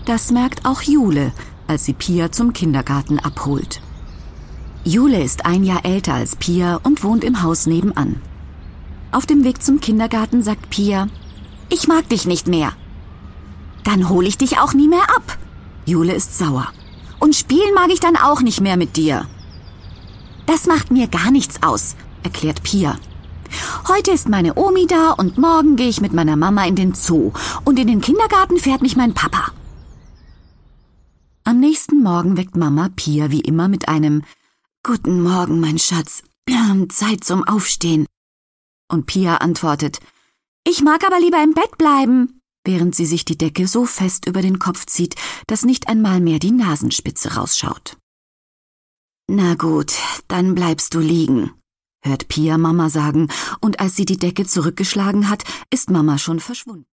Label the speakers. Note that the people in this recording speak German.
Speaker 1: Das merkt auch Jule, als sie Pia zum Kindergarten abholt. Jule ist 1 Jahr älter als Pia und wohnt im Haus nebenan. Auf dem Weg zum Kindergarten sagt Pia: »Ich mag dich nicht mehr.« »Dann hole ich dich auch nie mehr ab.« Jule ist sauer. »Und spielen mag ich dann auch nicht mehr mit dir.« »Das macht mir gar nichts aus«, erklärt Pia. »Heute ist meine Omi da und morgen gehe ich mit meiner Mama in den Zoo und in den Kindergarten fährt mich mein Papa.« Am nächsten Morgen weckt Mama Pia wie immer mit einem »Guten Morgen, mein Schatz. Zeit zum Aufstehen.« Und Pia antwortet: »Ich mag aber lieber im Bett bleiben«, während sie sich die Decke so fest über den Kopf zieht, dass nicht einmal mehr die Nasenspitze rausschaut. »Na gut, dann bleibst du liegen«, hört Pia Mama sagen, und als sie die Decke zurückgeschlagen hat, ist Mama schon verschwunden.